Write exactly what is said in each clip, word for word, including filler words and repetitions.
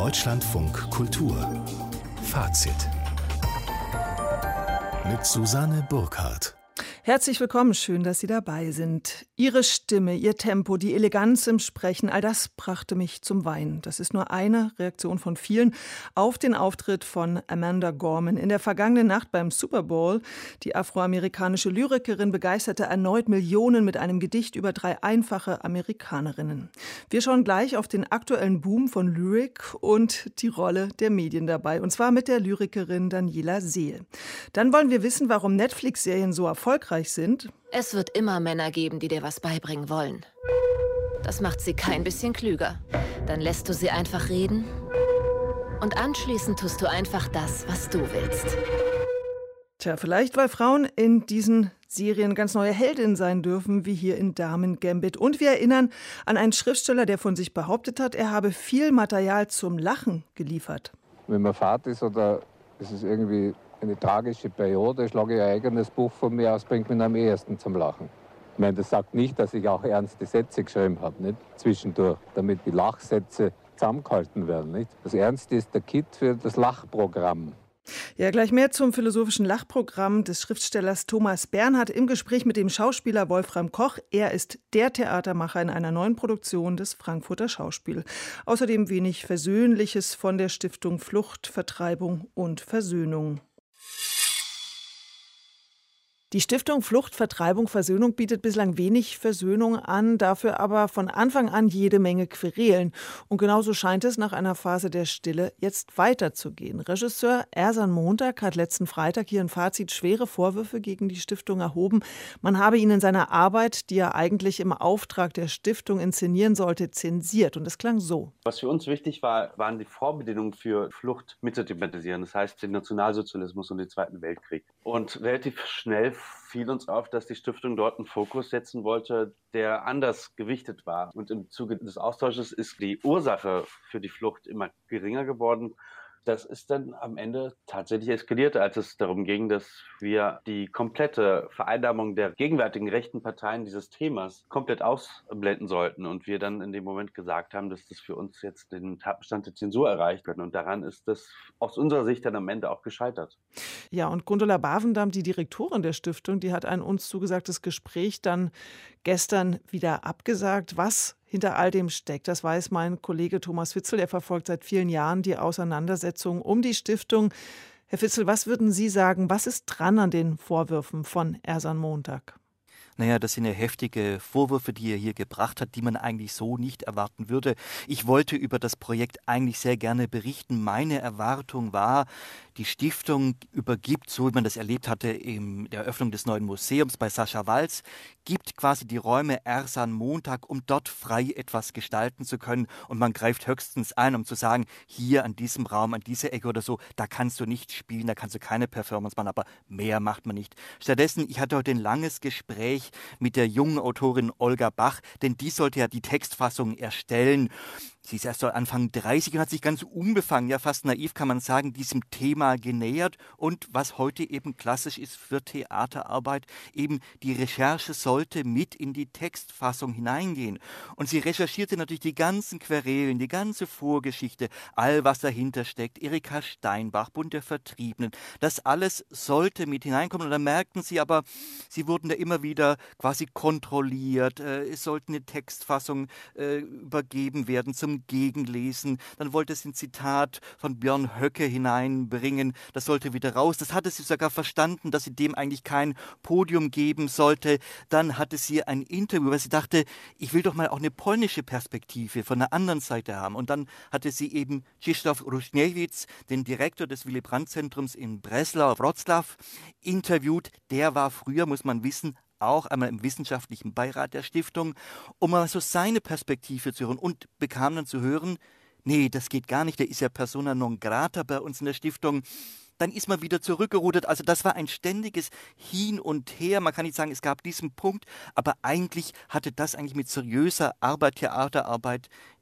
Deutschlandfunk Kultur Fazit mit Susanne Burkhardt. Herzlich willkommen, schön, dass Sie dabei sind. Ihre Stimme, Ihr Tempo, die Eleganz im Sprechen, all das brachte mich zum Weinen. Das ist nur eine Reaktion von vielen auf den Auftritt von Amanda Gorman in der vergangenen Nacht beim Super Bowl. Die afroamerikanische Lyrikerin begeisterte erneut Millionen mit einem Gedicht über drei einfache Amerikanerinnen. Wir schauen gleich auf den aktuellen Boom von Lyrik und die Rolle der Medien dabei, und zwar mit der Lyrikerin Daniela Seel. Dann wollen wir wissen, warum Netflix-Serien so erfolgreich sind. Es wird immer Männer geben, die dir was beibringen wollen. Das macht sie kein bisschen klüger. Dann lässt du sie einfach reden und anschließend tust du einfach das, was du willst. Tja, vielleicht, weil Frauen in diesen Serien ganz neue Heldinnen sein dürfen, wie hier in Damen Gambit. Und wir erinnern an einen Schriftsteller, der von sich behauptet hat, er habe viel Material zum Lachen geliefert. Wenn man fad ist oder es ist irgendwie eine tragische Periode, schlage ich ein eigenes Buch von mir aus, bringt mich am ehesten zum Lachen. Ich meine, das sagt nicht, dass ich auch ernste Sätze geschrieben habe, nicht? Zwischendurch, damit die Lachsätze zusammengehalten werden. Nicht? Das Ernste ist der Kit für das Lachprogramm. Ja, gleich mehr zum philosophischen Lachprogramm des Schriftstellers Thomas Bernhard im Gespräch mit dem Schauspieler Wolfram Koch. Er ist der Theatermacher in einer neuen Produktion des Frankfurter Schauspiel. Außerdem wenig Versöhnliches von der Stiftung Flucht, Vertreibung und Versöhnung. Die Stiftung Flucht, Vertreibung, Versöhnung bietet bislang wenig Versöhnung an, dafür aber von Anfang an jede Menge Querelen. Und genauso scheint es nach einer Phase der Stille jetzt weiterzugehen. Regisseur Ersan Montag hat letzten Freitag hier im Fazit schwere Vorwürfe gegen die Stiftung erhoben. Man habe ihn in seiner Arbeit, die er eigentlich im Auftrag der Stiftung inszenieren sollte, zensiert. Und es klang so. Was für uns wichtig war, waren die Vorbedingungen für Flucht mitzuthematisieren. Das heißt den Nationalsozialismus und den Zweiten Weltkrieg. Und relativ schnell fiel uns auf, dass die Stiftung dort einen Fokus setzen wollte, der anders gewichtet war. Und im Zuge des Austausches ist die Ursache für die Flucht immer geringer geworden. Das ist dann am Ende tatsächlich eskaliert, als es darum ging, dass wir die komplette Vereinnahmung der gegenwärtigen rechten Parteien dieses Themas komplett ausblenden sollten. Und wir dann in dem Moment gesagt haben, dass das für uns jetzt den Tatbestand der Zensur erreicht wird. Und daran ist das aus unserer Sicht dann am Ende auch gescheitert. Ja, und Gundula Bavendam, die Direktorin der Stiftung, die hat ein uns zugesagtes Gespräch dann gestern wieder abgesagt. Was hinter all dem steckt, das weiß mein Kollege Thomas Witzel. Er verfolgt seit vielen Jahren die Auseinandersetzung um die Stiftung. Herr Witzel, was würden Sie sagen, was ist dran an den Vorwürfen von Ersan Montag? Naja, das sind ja heftige Vorwürfe, die er hier gebracht hat, die man eigentlich so nicht erwarten würde. Ich wollte über das Projekt eigentlich sehr gerne berichten. Meine Erwartung war, die Stiftung übergibt, so wie man das erlebt hatte in der Eröffnung des neuen Museums bei Sascha Walz, gibt quasi die Räume Ersan Montag, um dort frei etwas gestalten zu können. Und man greift höchstens ein, um zu sagen, hier an diesem Raum, an dieser Ecke oder so, da kannst du nicht spielen, da kannst du keine Performance machen, aber mehr macht man nicht. Stattdessen, ich hatte heute ein langes Gespräch mit der jungen Autorin Olga Bach, denn die sollte ja die Textfassung erstellen. Sie ist erst so Anfang dreißig und hat sich ganz unbefangen, ja fast naiv kann man sagen, diesem Thema genähert. Und was heute eben klassisch ist für Theaterarbeit, eben die Recherche sollte mit in die Textfassung hineingehen. Und sie recherchierte natürlich die ganzen Querelen, die ganze Vorgeschichte, all was dahinter steckt, Erika Steinbach, Bund der Vertriebenen. Das alles sollte mit hineinkommen. Und dann merkten sie aber, sie wurden da immer wieder quasi kontrolliert. Äh, es sollte eine Textfassung äh, übergeben werden zum Gegenlesen. Dann wollte sie ein Zitat von Björn Höcke hineinbringen. Das sollte wieder raus. Das hatte sie sogar verstanden, dass sie dem eigentlich kein Podium geben sollte. Dann hatte sie ein Interview, weil sie dachte, ich will doch mal auch eine polnische Perspektive von der anderen Seite haben. Und dann hatte sie eben Krzysztof Ruśniewicz, den Direktor des Willy Brandt-Zentrums in Breslau, Wrocław, interviewt. Der war früher, muss man wissen, auch einmal im wissenschaftlichen Beirat der Stiftung, um mal so seine Perspektive zu hören und bekam dann zu hören, nee, das geht gar nicht, der ist ja persona non grata bei uns in der Stiftung. Dann ist man wieder zurückgerudert. Also das war ein ständiges Hin und Her. Man kann nicht sagen, es gab diesen Punkt, aber eigentlich hatte das eigentlich mit seriöser Arbeit, Theaterarbeit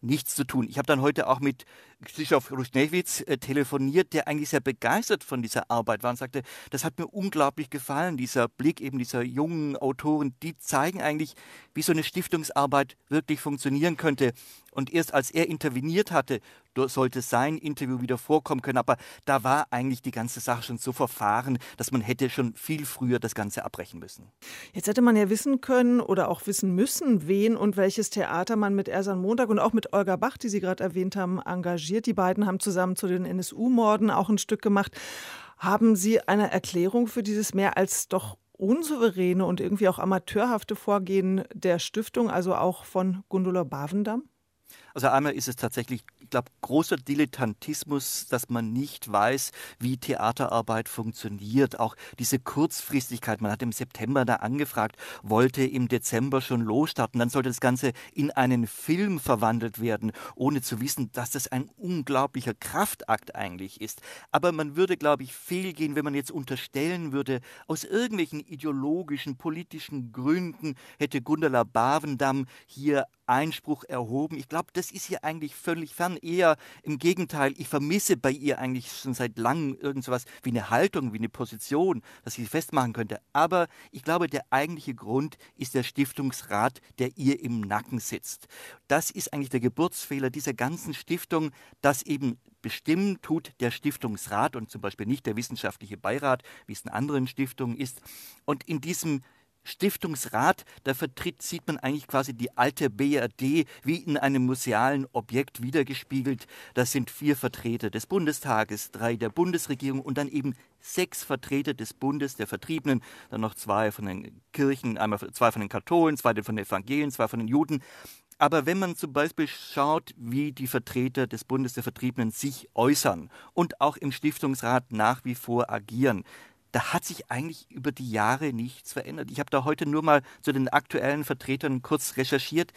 nichts zu tun. Ich habe dann heute auch mit Krzysztof Ruśniewicz äh, telefoniert, der eigentlich sehr begeistert von dieser Arbeit war und sagte, das hat mir unglaublich gefallen, dieser Blick eben dieser jungen Autoren, die zeigen eigentlich, wie so eine Stiftungsarbeit wirklich funktionieren könnte. Und erst als er interveniert hatte, sollte sein Interview wieder vorkommen können. Aber da war eigentlich die ganze Sache schon so verfahren, dass man hätte schon viel früher das Ganze abbrechen müssen. Jetzt hätte man ja wissen können oder auch wissen müssen, wen und welches Theater man mit Ersan Montag und auch mit Olga Bach, die Sie gerade erwähnt haben, engagiert. Die beiden haben zusammen zu den N S U-Morden auch ein Stück gemacht. Haben Sie eine Erklärung für dieses mehr als doch unsouveräne und irgendwie auch amateurhafte Vorgehen der Stiftung, also auch von Gundula Bavendam? Also einmal ist es tatsächlich, ich glaube, großer Dilettantismus, dass man nicht weiß, wie Theaterarbeit funktioniert. Auch diese Kurzfristigkeit, man hat im September da angefragt, wollte im Dezember schon losstarten. Dann sollte das Ganze in einen Film verwandelt werden, ohne zu wissen, dass das ein unglaublicher Kraftakt eigentlich ist. Aber man würde, glaube ich, fehlgehen, wenn man jetzt unterstellen würde, aus irgendwelchen ideologischen, politischen Gründen hätte Gundula Bavendam hier Einspruch erhoben. Ich glaube, das ist hier eigentlich völlig fern. Eher im Gegenteil, ich vermisse bei ihr eigentlich schon seit langem irgend sowas wie eine Haltung, wie eine Position, dass sie festmachen könnte. Aber ich glaube, der eigentliche Grund ist der Stiftungsrat, der ihr im Nacken sitzt. Das ist eigentlich der Geburtsfehler dieser ganzen Stiftung, dass eben bestimmen tut der Stiftungsrat und zum Beispiel nicht der wissenschaftliche Beirat, wie es in anderen Stiftungen ist. Und in diesem Stiftungsrat, da vertritt, sieht man eigentlich quasi die alte B R D wie in einem musealen Objekt wiedergespiegelt. Das sind vier Vertreter des Bundestages, drei der Bundesregierung und dann eben sechs Vertreter des Bundes der Vertriebenen, dann noch zwei von den Kirchen, einmal zwei von den Katholen, zwei von den Evangelien, zwei von den Juden. Aber wenn man zum Beispiel schaut, wie die Vertreter des Bundes der Vertriebenen sich äußern und auch im Stiftungsrat nach wie vor agieren, da hat sich eigentlich über die Jahre nichts verändert. Ich habe da heute nur mal zu den aktuellen Vertretern kurz recherchiert.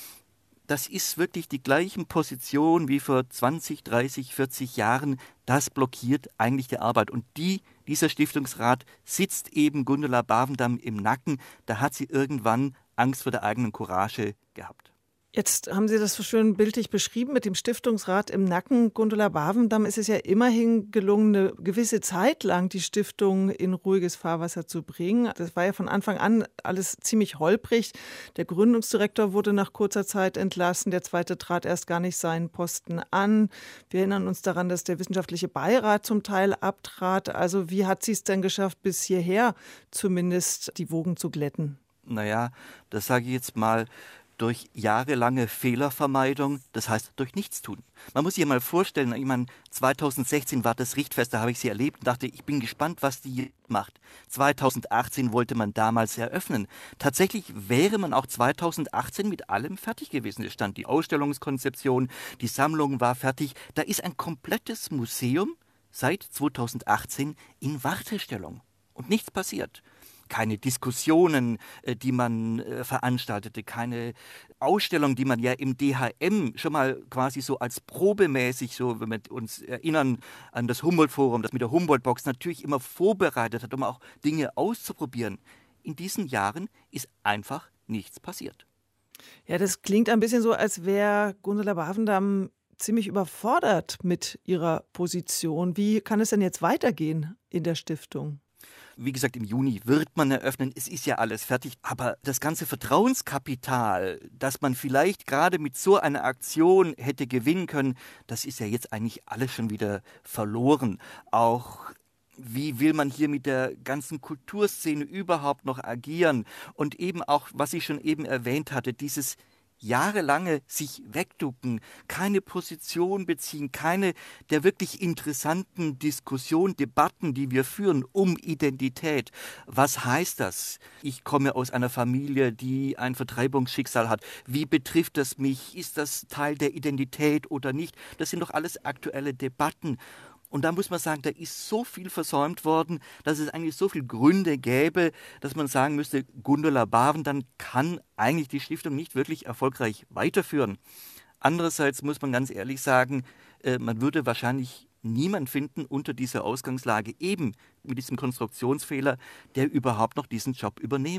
Das ist wirklich die gleichen Position wie vor zwanzig, dreißig, vierzig Jahren. Das blockiert eigentlich die Arbeit. Und die, dieser Stiftungsrat sitzt eben Gundula Bavendam im Nacken. Da hat sie irgendwann Angst vor der eigenen Courage gehabt. Jetzt haben Sie das so schön bildlich beschrieben mit dem Stiftungsrat im Nacken. Gundula Bavendam ist es ja immerhin gelungen, eine gewisse Zeit lang die Stiftung in ruhiges Fahrwasser zu bringen. Das war ja von Anfang an alles ziemlich holprig. Der Gründungsdirektor wurde nach kurzer Zeit entlassen. Der zweite trat erst gar nicht seinen Posten an. Wir erinnern uns daran, dass der wissenschaftliche Beirat zum Teil abtrat. Also wie hat sie es denn geschafft, bis hierher zumindest die Wogen zu glätten? Naja, das sage ich jetzt mal durch jahrelange Fehlervermeidung, das heißt durch Nichtstun. Man muss sich mal vorstellen, ich meine, zweitausendsechzehn war das Richtfest, da habe ich sie erlebt und dachte, ich bin gespannt, was die jetzt macht. zweitausendachtzehn wollte man damals eröffnen. Tatsächlich wäre man auch zweitausendachtzehn mit allem fertig gewesen. Es stand die Ausstellungskonzeption, die Sammlung war fertig. Da ist ein komplettes Museum seit zweitausendachtzehn in Wartestellung und nichts passiert. Keine Diskussionen, die man veranstaltete, keine Ausstellung, die man ja im D H M schon mal quasi so als probemäßig, so wenn wir uns erinnern an das Humboldt-Forum, das mit der Humboldt-Box natürlich immer vorbereitet hat, um auch Dinge auszuprobieren. In diesen Jahren ist einfach nichts passiert. Ja, das klingt ein bisschen so, als wäre Gundula Bavendam ziemlich überfordert mit ihrer Position. Wie kann es denn jetzt weitergehen in der Stiftung? Wie gesagt, im Juni wird man eröffnen, es ist ja alles fertig, aber das ganze Vertrauenskapital, das man vielleicht gerade mit so einer Aktion hätte gewinnen können, das ist ja jetzt eigentlich alles schon wieder verloren. Auch wie will man hier mit der ganzen Kulturszene überhaupt noch agieren? Und eben auch, was ich schon eben erwähnt hatte, dieses jahrelange sich wegducken, keine Position beziehen, keine der wirklich interessanten Diskussionen, Debatten, die wir führen um Identität. Was heißt das? Ich komme aus einer Familie, die ein Vertreibungsschicksal hat. Wie betrifft das mich? Ist das Teil der Identität oder nicht? Das sind doch alles aktuelle Debatten. Und da muss man sagen, da ist so viel versäumt worden, dass es eigentlich so viele Gründe gäbe, dass man sagen müsste, Gundula Bavendam kann eigentlich die Stiftung nicht wirklich erfolgreich weiterführen. Andererseits muss man ganz ehrlich sagen, man würde wahrscheinlich niemanden finden unter dieser Ausgangslage, eben mit diesem Konstruktionsfehler, der überhaupt noch diesen Job übernehmen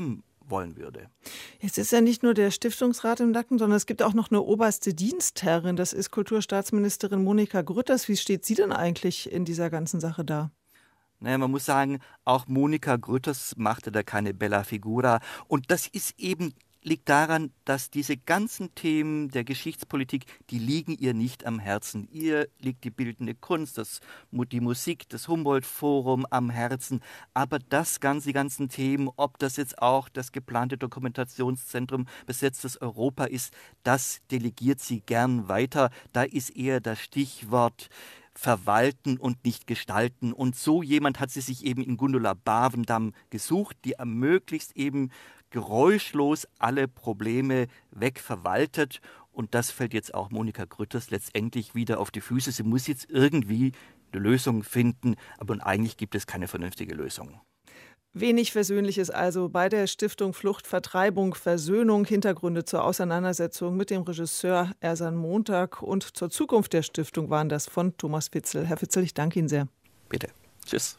wollen würde. Jetzt ist ja nicht nur der Stiftungsrat im Nacken, sondern es gibt auch noch eine oberste Dienstherrin. Das ist Kulturstaatsministerin Monika Grütters. Wie steht sie denn eigentlich in dieser ganzen Sache da? Naja, man muss sagen, auch Monika Grütters machte da keine Bella Figura. Und das ist eben liegt daran, dass diese ganzen Themen der Geschichtspolitik, die liegen ihr nicht am Herzen. Ihr liegt die bildende Kunst, das, die Musik, das Humboldt-Forum am Herzen. Aber das ganze, die ganzen Themen, ob das jetzt auch das geplante Dokumentationszentrum Besetztes Europa ist, das delegiert sie gern weiter. Da ist eher das Stichwort verwalten und nicht gestalten. Und so jemand hat sie sich eben in Gundula Bavendam gesucht, die ermöglicht eben geräuschlos alle Probleme wegverwaltet. Und das fällt jetzt auch Monika Grütters letztendlich wieder auf die Füße. Sie muss jetzt irgendwie eine Lösung finden, aber eigentlich gibt es keine vernünftige Lösung. Wenig Versöhnliches also bei der Stiftung Flucht, Vertreibung, Versöhnung. Hintergründe zur Auseinandersetzung mit dem Regisseur Ersan Montag und zur Zukunft der Stiftung waren das von Thomas Fitzel. Herr Fitzel, ich danke Ihnen sehr. Bitte. Tschüss.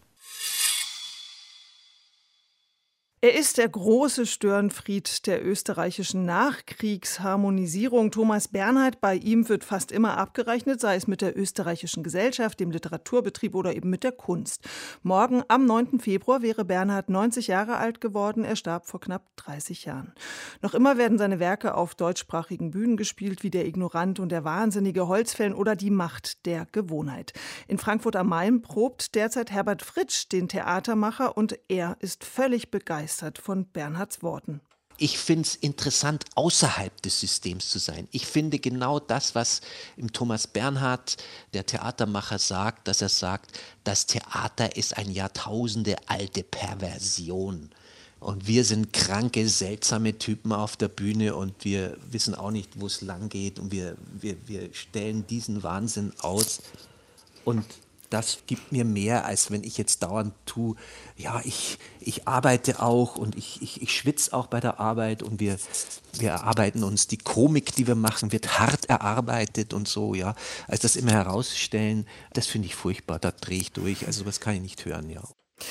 Er ist der große Störenfried der österreichischen Nachkriegsharmonisierung. Thomas Bernhard, bei ihm wird fast immer abgerechnet, sei es mit der österreichischen Gesellschaft, dem Literaturbetrieb oder eben mit der Kunst. Morgen, am neunten Februar, wäre Bernhard neunzig Jahre alt geworden. Er starb vor knapp dreißig Jahren. Noch immer werden seine Werke auf deutschsprachigen Bühnen gespielt, wie Der Ignorant und der Wahnsinnige, Holzfällen oder Die Macht der Gewohnheit. In Frankfurt am Main probt derzeit Herbert Fritsch, den Theatermacher, und er ist völlig begeistert von Bernhards Worten. Ich finde es interessant, außerhalb des Systems zu sein. Ich finde genau das, was im Thomas Bernhard, der Theatermacher, sagt, dass er sagt, das Theater ist eine jahrtausendealte Perversion. Und wir sind kranke, seltsame Typen auf der Bühne und wir wissen auch nicht, wo es lang geht. Und wir, wir, wir stellen diesen Wahnsinn aus. Und das gibt mir mehr, als wenn ich jetzt dauernd tue, ja, ich, ich arbeite auch und ich, ich, ich schwitze auch bei der Arbeit und wir, wir erarbeiten uns, die Komik, die wir machen, wird hart erarbeitet und so, ja. Also das immer herausstellen, das finde ich furchtbar, da drehe ich durch, also das kann ich nicht hören, ja.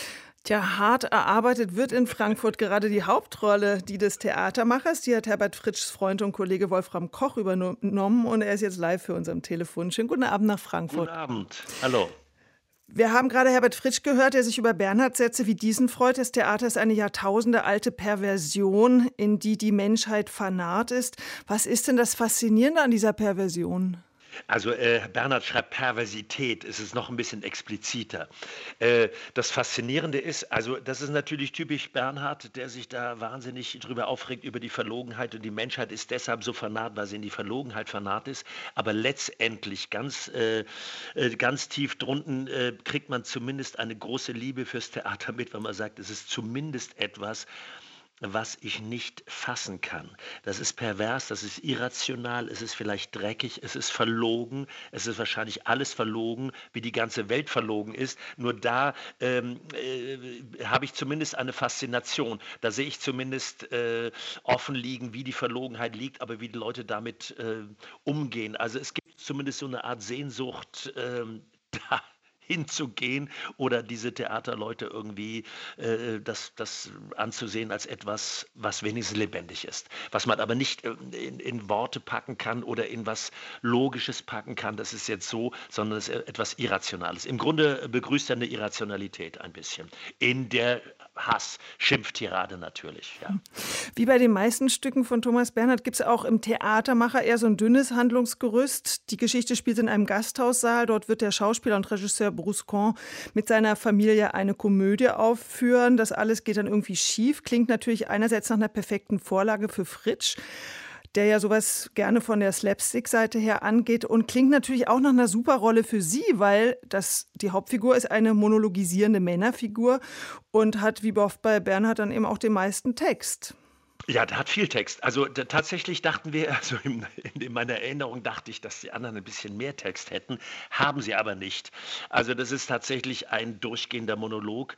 Tja, hart erarbeitet wird in Frankfurt gerade die Hauptrolle, die des Theatermachers. Die hat Herbert Fritschs Freund und Kollege Wolfram Koch übernommen und er ist jetzt live für uns am Telefon. Schönen guten Abend nach Frankfurt. Guten Abend, hallo. Wir haben gerade Herbert Fritsch gehört, der sich über Bernhard-Sätze wie diesen freut. Das Theater ist eine jahrtausendealte Perversion, in die die Menschheit vernarrt ist. Was ist denn das Faszinierende an dieser Perversion? Also äh, Bernhard schreibt Perversität, es ist noch ein bisschen expliziter. Äh, das Faszinierende ist, also das ist natürlich typisch Bernhard, der sich da wahnsinnig drüber aufregt über die Verlogenheit und die Menschheit ist deshalb so vernarrt, weil sie in die Verlogenheit vernarrt ist. Aber letztendlich ganz, äh, ganz tief drunten äh, kriegt man zumindest eine große Liebe fürs Theater mit, wenn man sagt, es ist zumindest etwas, was ich nicht fassen kann. Das ist pervers, das ist irrational, es ist vielleicht dreckig, es ist verlogen, es ist wahrscheinlich alles verlogen, wie die ganze Welt verlogen ist. Nur da ähm, äh, habe ich zumindest eine Faszination. Da sehe ich zumindest äh, offen liegen, wie die Verlogenheit liegt, aber wie die Leute damit äh, umgehen. Also es gibt zumindest so eine Art Sehnsucht ähm, da hinzugehen oder diese Theaterleute irgendwie äh, das, das anzusehen als etwas, was wenigstens lebendig ist. Was man aber nicht äh, in, in Worte packen kann oder in was Logisches packen kann, das ist jetzt so, sondern es ist etwas Irrationales. Im Grunde begrüßt er eine Irrationalität ein bisschen. In der Hass, Schimpftirade natürlich. Ja. Wie bei den meisten Stücken von Thomas Bernhard gibt es auch im Theatermacher eher so ein dünnes Handlungsgerüst. Die Geschichte spielt in einem Gasthaussaal. Dort wird der Schauspieler und Regisseur Bruscon mit seiner Familie eine Komödie aufführen. Das alles geht dann irgendwie schief. Klingt natürlich einerseits nach einer perfekten Vorlage für Fritsch, der ja sowas gerne von der Slapstick-Seite her angeht, und klingt natürlich auch nach einer super Rolle für Sie, weil das, die Hauptfigur ist eine monologisierende Männerfigur und hat, wie oft bei Bernhard, dann eben auch den meisten Text. Ja, der hat viel Text. Also da, tatsächlich dachten wir, also in, in meiner Erinnerung dachte ich, dass die anderen ein bisschen mehr Text hätten, haben sie aber nicht. Also das ist tatsächlich ein durchgehender Monolog,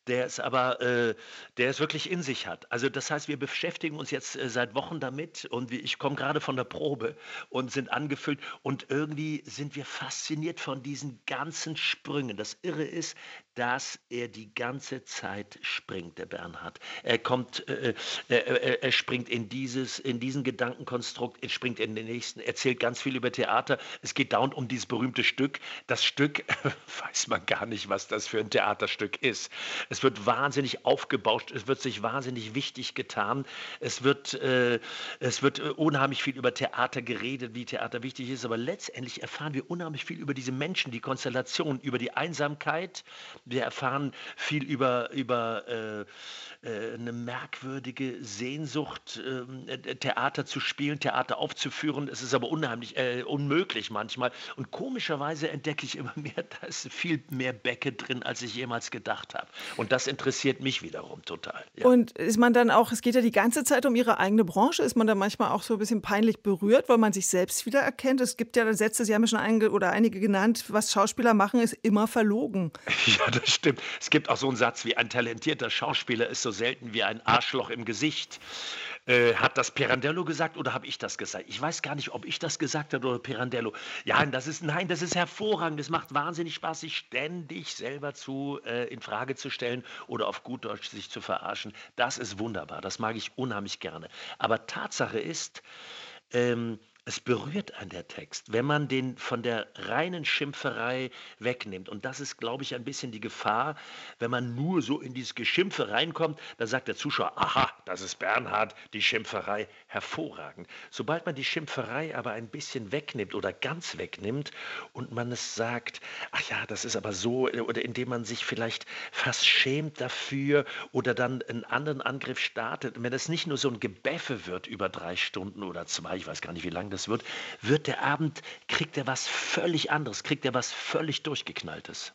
der es aber, äh, der es wirklich in sich hat. Also das heißt, wir beschäftigen uns jetzt äh, seit Wochen damit und wir, ich komme gerade von der Probe und sind angefüllt und irgendwie sind wir fasziniert von diesen ganzen Sprüngen. Das Irre ist, dass er die ganze Zeit springt, der Bernhard. Er kommt, äh, er, er, er springt in dieses, in diesen Gedankenkonstrukt, er springt in den nächsten, erzählt ganz viel über Theater. Es geht dauernd um dieses berühmte Stück. Das Stück, weiß man gar nicht, was das für ein Theaterstück ist. Es wird wahnsinnig aufgebauscht, es wird sich wahnsinnig wichtig getan. Es wird, äh, es wird unheimlich viel über Theater geredet, wie Theater wichtig ist. Aber letztendlich erfahren wir unheimlich viel über diese Menschen, die Konstellation, über die Einsamkeit. Wir erfahren viel über, über äh, äh, eine merkwürdige Sehnsucht, äh, Theater zu spielen, Theater aufzuführen. Es ist aber unheimlich, äh, unmöglich manchmal. Und komischerweise entdecke ich immer mehr, da ist viel mehr Bäcke drin, als ich jemals gedacht habe. Und das interessiert mich wiederum total. Ja. Und ist man dann auch, es geht ja die ganze Zeit um Ihre eigene Branche, ist man da manchmal auch so ein bisschen peinlich berührt, weil man sich selbst wieder erkennt? Es gibt ja Sätze, Sie haben ja schon einige, oder einige genannt, was Schauspieler machen, ist immer verlogen. Ja, das stimmt. Es gibt auch so einen Satz wie, ein talentierter Schauspieler ist so selten wie ein Arschloch im Gesicht. Äh, hat das Pirandello gesagt oder habe ich das gesagt? Ich weiß gar nicht, ob ich das gesagt habe oder Pirandello. Ja, das ist, nein, das ist hervorragend. Es macht wahnsinnig Spaß, sich ständig selber zu, äh, in Frage zu stellen oder auf gut Deutsch sich zu verarschen. Das ist wunderbar. Das mag ich unheimlich gerne. Aber Tatsache ist, ähm, es berührt einen der Text, wenn man den von der reinen Schimpferei wegnimmt. Und das ist, glaube ich, ein bisschen die Gefahr, wenn man nur so in dieses Geschimpfe reinkommt, dann sagt der Zuschauer, aha, das ist Bernhard, die Schimpferei, hervorragend. Sobald man die Schimpferei aber ein bisschen wegnimmt oder ganz wegnimmt und man es sagt, ach ja, das ist aber so, oder indem man sich vielleicht fast schämt dafür oder dann einen anderen Angriff startet, wenn es nicht nur so ein Gebäffe wird über drei Stunden oder zwei, ich weiß gar nicht, wie lange das wird, wird der Abend, kriegt er was völlig anderes, kriegt er was völlig Durchgeknalltes.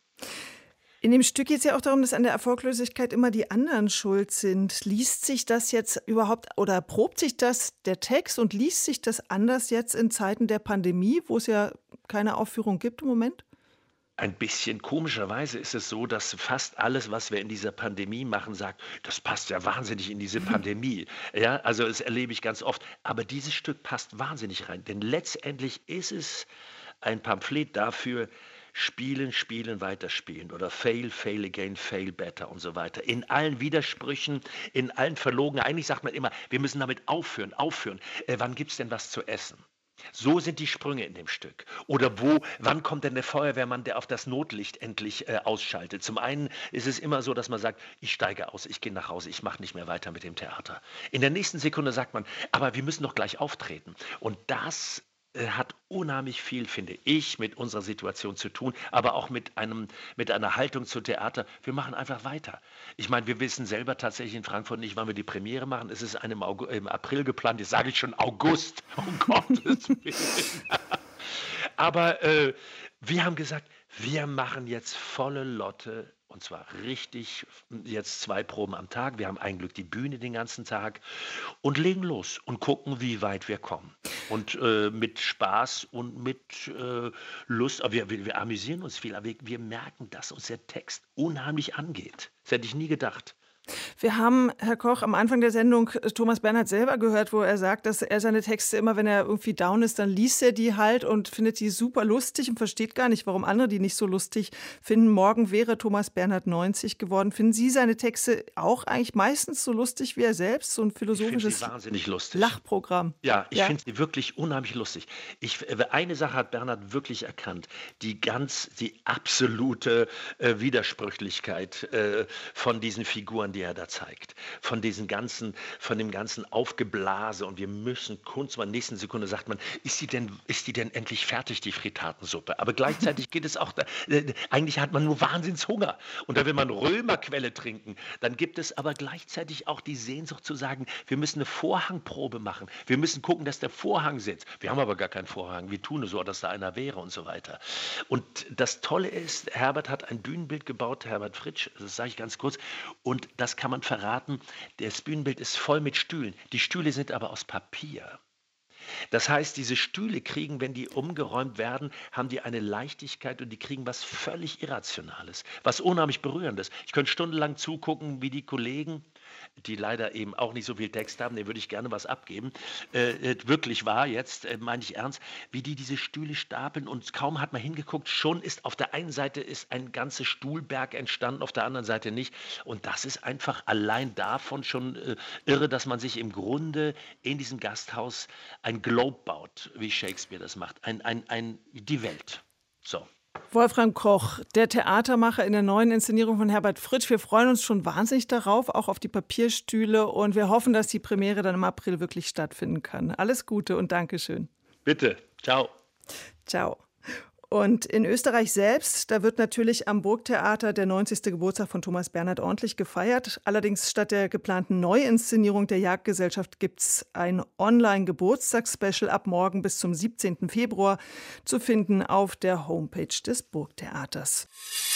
In dem Stück geht es ja auch darum, dass an der Erfolglosigkeit immer die anderen schuld sind. Liest sich das jetzt überhaupt oder probt sich das der Text und liest sich das anders jetzt in Zeiten der Pandemie, wo es ja keine Aufführung gibt im Moment? Ein bisschen komischerweise ist es so, dass fast alles, was wir in dieser Pandemie machen, sagt, das passt ja wahnsinnig in diese Pandemie. Ja, also das erlebe ich ganz oft. Aber dieses Stück passt wahnsinnig rein. Denn letztendlich ist es ein Pamphlet dafür, spielen, spielen, weiterspielen oder fail, fail again, fail better und so weiter. In allen Widersprüchen, in allen Verlogen. Eigentlich sagt man immer, wir müssen damit aufhören, aufhören. Äh, wann gibt es denn was zu essen? So sind die Sprünge in dem Stück. Oder wo, wann kommt denn der Feuerwehrmann, der auf das Notlicht endlich äh, ausschaltet? Zum einen ist es immer so, dass man sagt, ich steige aus, ich gehe nach Hause, ich mache nicht mehr weiter mit dem Theater. In der nächsten Sekunde sagt man, aber wir müssen doch gleich auftreten. Und das äh, hat unheimlich viel, finde ich, mit unserer Situation zu tun, aber auch mit, einem, mit einer Haltung zu Theater. Wir machen einfach weiter. Ich meine, wir wissen selber tatsächlich in Frankfurt nicht, wann wir die Premiere machen. Es ist einem August, im April geplant, jetzt sage ich schon August, um Gottes Willen. Aber äh, wir haben gesagt, wir machen jetzt volle Lotte. Und zwar richtig, jetzt zwei Proben am Tag. Wir haben ein Glück die Bühne den ganzen Tag und legen los und gucken, wie weit wir kommen. Und äh, mit Spaß und mit äh, Lust, aber wir, wir, wir amüsieren uns viel, aber wir, wir merken, dass uns der Text unheimlich angeht. Das hätte ich nie gedacht. Wir haben, Herr Koch, am Anfang der Sendung Thomas Bernhard selber gehört, wo er sagt, dass er seine Texte immer, wenn er irgendwie down ist, dann liest er die halt und findet die super lustig und versteht gar nicht, warum andere die nicht so lustig finden. Morgen wäre Thomas Bernhard neunzig geworden. Finden Sie seine Texte auch eigentlich meistens so lustig wie er selbst? So ein philosophisches wahnsinnig lustig. Lachprogramm. Ja, ich ja? finde sie wirklich unheimlich lustig. Ich, eine Sache hat Bernhard wirklich erkannt, die ganz, die absolute äh, Widersprüchlichkeit äh, von diesen Figuren, die er da zeigt, von diesen ganzen, von dem ganzen Aufgeblase und wir müssen Kunst, in der nächsten Sekunde sagt man, ist die denn, ist die denn endlich fertig, die Fritatensuppe? Aber gleichzeitig geht es auch, da, äh, eigentlich hat man nur Wahnsinnshunger und da will man Römerquelle trinken, dann gibt es aber gleichzeitig auch die Sehnsucht zu sagen, wir müssen eine Vorhangprobe machen, wir müssen gucken, dass der Vorhang sitzt. Wir haben aber gar keinen Vorhang, wir tun so, dass da einer wäre und so weiter. Und das Tolle ist, Herbert hat ein Bühnenbild gebaut, Herbert Fritsch, das sage ich ganz kurz, und das kann man verraten, das Bühnenbild ist voll mit Stühlen. Die Stühle sind aber aus Papier. Das heißt, diese Stühle kriegen, wenn die umgeräumt werden, haben die eine Leichtigkeit und die kriegen was völlig Irrationales, was unheimlich Berührendes. Ich könnte stundenlang zugucken, wie die Kollegen, die leider eben auch nicht so viel Text haben, denen würde ich gerne was abgeben, äh, wirklich wahr jetzt, äh, meine ich ernst, wie die diese Stühle stapeln und kaum hat man hingeguckt, schon ist auf der einen Seite ist ein ganzer Stuhlberg entstanden, auf der anderen Seite nicht. Und das ist einfach allein davon schon äh, irre, dass man sich im Grunde in diesem Gasthaus ein Globe baut, wie Shakespeare das macht, ein, ein, ein, die Welt. So. Wolfram Koch, der Theatermacher in der neuen Inszenierung von Herbert Fritsch. Wir freuen uns schon wahnsinnig darauf, auch auf die Papierstühle. Und wir hoffen, dass die Premiere dann im April wirklich stattfinden kann. Alles Gute und Dankeschön. Bitte. Ciao. Ciao. Und in Österreich selbst, da wird natürlich am Burgtheater der neunzigste Geburtstag von Thomas Bernhard ordentlich gefeiert. Allerdings statt der geplanten Neuinszenierung der Jagdgesellschaft gibt es ein Online-Geburtstagsspecial ab morgen bis zum siebzehnten Februar zu finden auf der Homepage des Burgtheaters.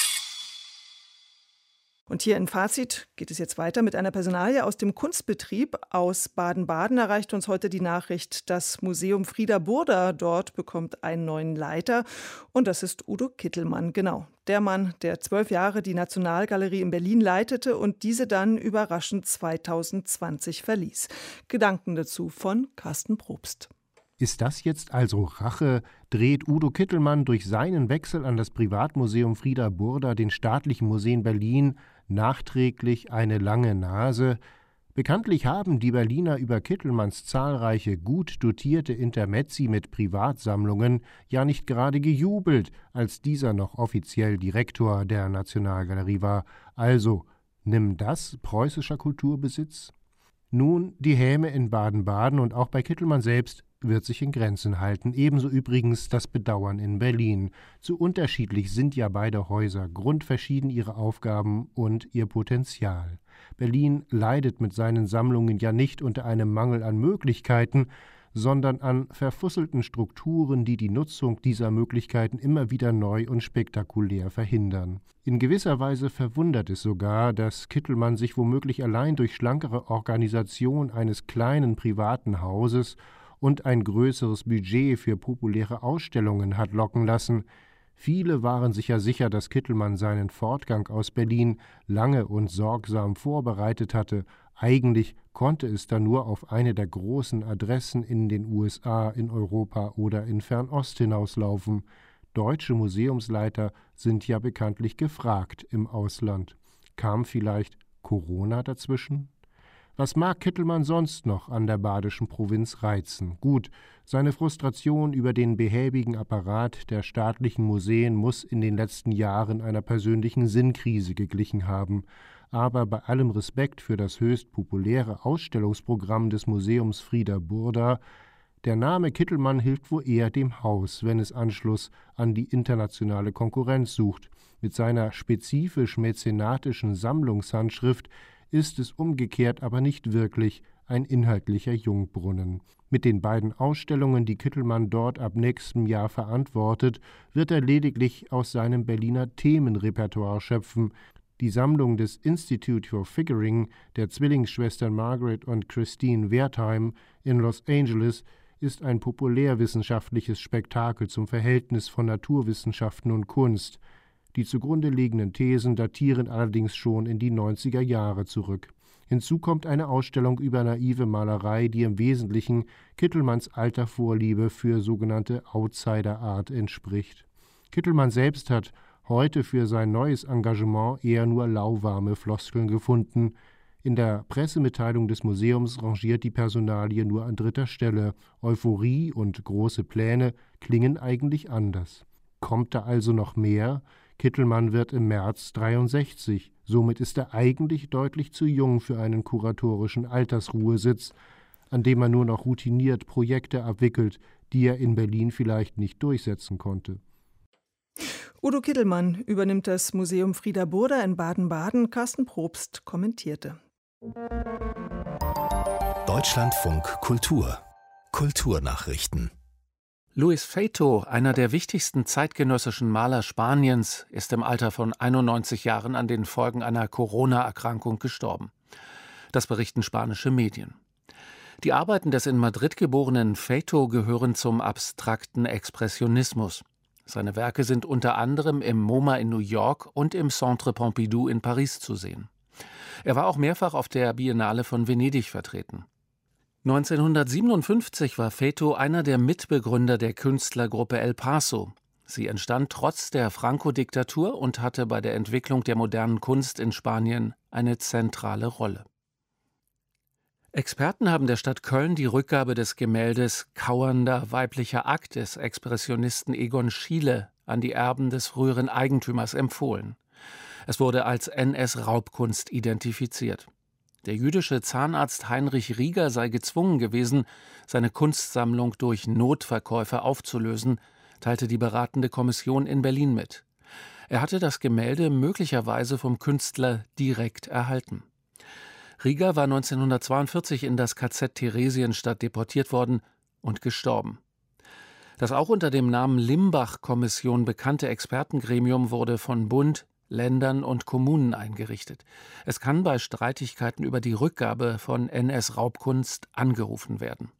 Und hier in Fazit geht es jetzt weiter mit einer Personalie aus dem Kunstbetrieb. Aus Baden-Baden erreicht uns heute die Nachricht, das Museum Frieder Burda dort bekommt einen neuen Leiter. Und das ist Udo Kittelmann, genau. Der Mann, der zwölf Jahre die Nationalgalerie in Berlin leitete und diese dann überraschend zweitausendzwanzig verließ. Gedanken dazu von Carsten Probst. Ist das jetzt also Rache? Dreht Udo Kittelmann durch seinen Wechsel an das Privatmuseum Frieder Burda den staatlichen Museen Berlin nachträglich eine lange Nase? Bekanntlich haben die Berliner über Kittelmanns zahlreiche gut dotierte Intermezzi mit Privatsammlungen ja nicht gerade gejubelt, als dieser noch offiziell Direktor der Nationalgalerie war. Also, nimm das preußischer Kulturbesitz? Nun, die Häme in Baden-Baden und auch bei Kittelmann selbst wird sich in Grenzen halten. Ebenso übrigens das Bedauern in Berlin. Zu unterschiedlich sind ja beide Häuser, grundverschieden ihre Aufgaben und ihr Potenzial. Berlin leidet mit seinen Sammlungen ja nicht unter einem Mangel an Möglichkeiten, sondern an verfusselten Strukturen, die die Nutzung dieser Möglichkeiten immer wieder neu und spektakulär verhindern. In gewisser Weise verwundert es sogar, dass Kittelmann sich womöglich allein durch schlankere Organisation eines kleinen privaten Hauses und ein größeres Budget für populäre Ausstellungen hat locken lassen. Viele waren sich ja sicher, dass Kittelmann seinen Fortgang aus Berlin lange und sorgsam vorbereitet hatte. Eigentlich konnte es da nur auf eine der großen Adressen in den U S A, in Europa oder in Fernost hinauslaufen. Deutsche Museumsleiter sind ja bekanntlich gefragt im Ausland. Kam vielleicht Corona dazwischen? Was mag Kittelmann sonst noch an der badischen Provinz reizen? Gut, seine Frustration über den behäbigen Apparat der staatlichen Museen muss in den letzten Jahren einer persönlichen Sinnkrise geglichen haben. Aber bei allem Respekt für das höchst populäre Ausstellungsprogramm des Museums Frieder Burda, der Name Kittelmann hilft wohl eher dem Haus, wenn es Anschluss an die internationale Konkurrenz sucht. Mit seiner spezifisch mäzenatischen Sammlungshandschrift ist es umgekehrt aber nicht wirklich ein inhaltlicher Jungbrunnen. Mit den beiden Ausstellungen, die Kittelmann dort ab nächstem Jahr verantwortet, wird er lediglich aus seinem Berliner Themenrepertoire schöpfen. Die Sammlung des Institute for Figuring der Zwillingsschwestern Margaret und Christine Wertheim in Los Angeles ist ein populärwissenschaftliches Spektakel zum Verhältnis von Naturwissenschaften und Kunst. Die zugrunde liegenden Thesen datieren allerdings schon in die neunziger Jahre zurück. Hinzu kommt eine Ausstellung über naive Malerei, die im Wesentlichen Kittelmanns alter Vorliebe für sogenannte Outsider-Art entspricht. Kittelmann selbst hat heute für sein neues Engagement eher nur lauwarme Floskeln gefunden. In der Pressemitteilung des Museums rangiert die Personalie nur an dritter Stelle. Euphorie und große Pläne klingen eigentlich anders. Kommt da also noch mehr? Kittelmann wird im März dreiundsechzig. Somit ist er eigentlich deutlich zu jung für einen kuratorischen Altersruhesitz, an dem er nur noch routiniert Projekte abwickelt, die er in Berlin vielleicht nicht durchsetzen konnte. Udo Kittelmann übernimmt das Museum Frieder Burda in Baden-Baden. Carsten Probst kommentierte. Deutschlandfunk Kultur. Kulturnachrichten. Luis Feito, einer der wichtigsten zeitgenössischen Maler Spaniens, ist im Alter von einundneunzig Jahren an den Folgen einer Corona-Erkrankung gestorben. Das berichten spanische Medien. Die Arbeiten des in Madrid geborenen Feito gehören zum abstrakten Expressionismus. Seine Werke sind unter anderem im MoMA in New York und im Centre Pompidou in Paris zu sehen. Er war auch mehrfach auf der Biennale von Venedig vertreten. neunzehnhundertsiebenundfünfzig war Feito einer der Mitbegründer der Künstlergruppe El Paso. Sie entstand trotz der Franco-Diktatur und hatte bei der Entwicklung der modernen Kunst in Spanien eine zentrale Rolle. Experten haben der Stadt Köln die Rückgabe des Gemäldes Kauernder weiblicher Akt des Expressionisten Egon Schiele an die Erben des früheren Eigentümers empfohlen. Es wurde als N S-Raubkunst identifiziert. Der jüdische Zahnarzt Heinrich Rieger sei gezwungen gewesen, seine Kunstsammlung durch Notverkäufe aufzulösen, teilte die beratende Kommission in Berlin mit. Er hatte das Gemälde möglicherweise vom Künstler direkt erhalten. Rieger war neunzehnhundertzweiundvierzig in das K Z Theresienstadt deportiert worden und gestorben. Das auch unter dem Namen Limbach-Kommission bekannte Expertengremium wurde von Bund, Ländern und Kommunen eingerichtet. Es kann bei Streitigkeiten über die Rückgabe von N S-Raubkunst angerufen werden.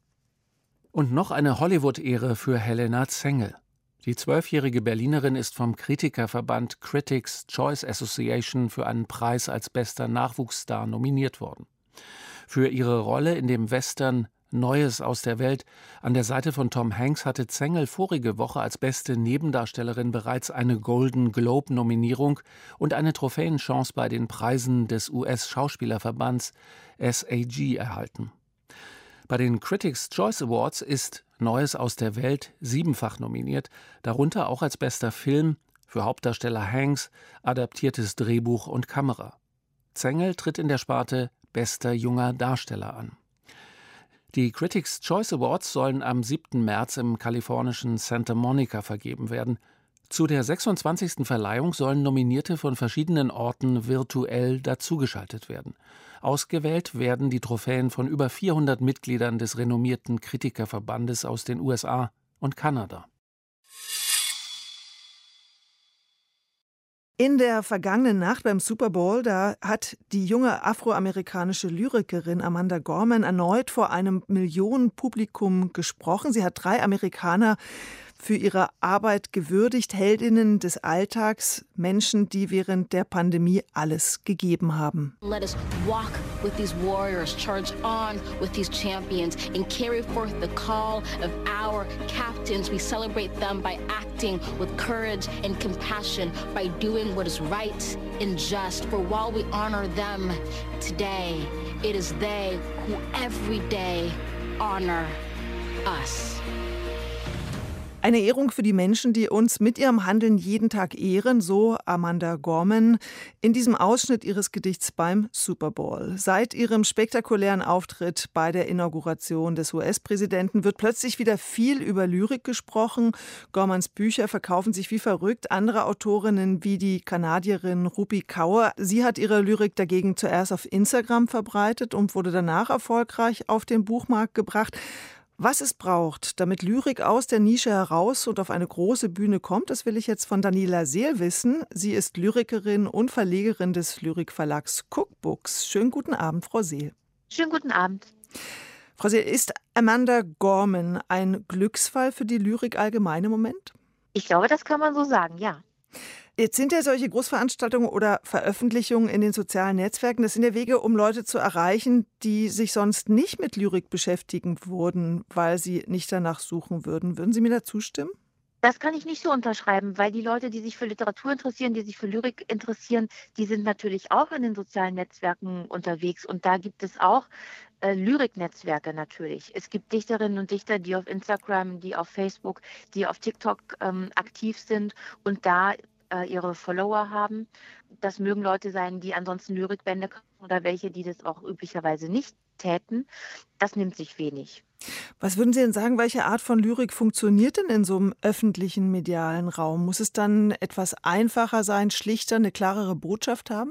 Und noch eine Hollywood-Ehre für Helena Zengel. Die zwölfjährige Berlinerin ist vom Kritikerverband Critics' Choice Association für einen Preis als bester Nachwuchsstar nominiert worden. Für ihre Rolle in dem Western Neues aus der Welt an der Seite von Tom Hanks hatte Zengel vorige Woche als beste Nebendarstellerin bereits eine Golden Globe-Nominierung und eine Trophäenchance bei den Preisen des U S-Schauspielerverbands S A G erhalten. Bei den Critics' Choice Awards ist Neues aus der Welt siebenfach nominiert, darunter auch als bester Film, für Hauptdarsteller Hanks, adaptiertes Drehbuch und Kamera. Zengel tritt in der Sparte bester junger Darsteller an. Die Critics' Choice Awards sollen am siebten März im kalifornischen Santa Monica vergeben werden. Zu der sechsundzwanzigsten Verleihung sollen Nominierte von verschiedenen Orten virtuell dazugeschaltet werden. Ausgewählt werden die Trophäen von über vierhundert Mitgliedern des renommierten Kritikerverbandes aus den U S A und Kanada. In der vergangenen Nacht beim Super Bowl, da hat die junge afroamerikanische Lyrikerin Amanda Gorman erneut vor einem Millionenpublikum gesprochen. Sie hat drei Amerikaner für ihre Arbeit gewürdigt, Heldinnen des Alltags, Menschen, die während der Pandemie alles gegeben haben. Let us walk with these warriors, charge on with these champions and carry forth the call of our captains. We celebrate them by acting with courage and compassion, by doing what is right and just. For while we honor them today, it is they who every day honor us. Eine Ehrung für die Menschen, die uns mit ihrem Handeln jeden Tag ehren, so Amanda Gorman in diesem Ausschnitt ihres Gedichts beim Super Bowl. Seit ihrem spektakulären Auftritt bei der Inauguration des U S-Präsidenten wird plötzlich wieder viel über Lyrik gesprochen. Gormans Bücher verkaufen sich wie verrückt. Andere Autorinnen wie die Kanadierin Rupi Kaur, sie hat ihre Lyrik dagegen zuerst auf Instagram verbreitet und wurde danach erfolgreich auf den Buchmarkt gebracht. Was es braucht, damit Lyrik aus der Nische heraus und auf eine große Bühne kommt, das will ich jetzt von Daniela Seel wissen. Sie ist Lyrikerin und Verlegerin des Lyrikverlags Cookbooks. Schönen guten Abend, Frau Seel. Schönen guten Abend. Frau Seel, ist Amanda Gorman ein Glücksfall für die Lyrik allgemein im Moment? Ich glaube, das kann man so sagen, ja. Jetzt sind ja solche Großveranstaltungen oder Veröffentlichungen in den sozialen Netzwerken, das sind ja Wege, um Leute zu erreichen, die sich sonst nicht mit Lyrik beschäftigen würden, weil sie nicht danach suchen würden. Würden Sie mir da zustimmen? Das kann ich nicht so unterschreiben, weil die Leute, die sich für Literatur interessieren, die sich für Lyrik interessieren, die sind natürlich auch in den sozialen Netzwerken unterwegs. Und da gibt es auch äh, Lyriknetzwerke natürlich. Es gibt Dichterinnen und Dichter, die auf Instagram, die auf Facebook, die auf TikTok ähm, aktiv sind und da ihre Follower haben. Das mögen Leute sein, die ansonsten Lyrikbände kaufen oder welche, die das auch üblicherweise nicht täten. Das nimmt sich wenig. Was würden Sie denn sagen, welche Art von Lyrik funktioniert denn in so einem öffentlichen medialen Raum? Muss es dann etwas einfacher sein, schlichter, eine klarere Botschaft haben?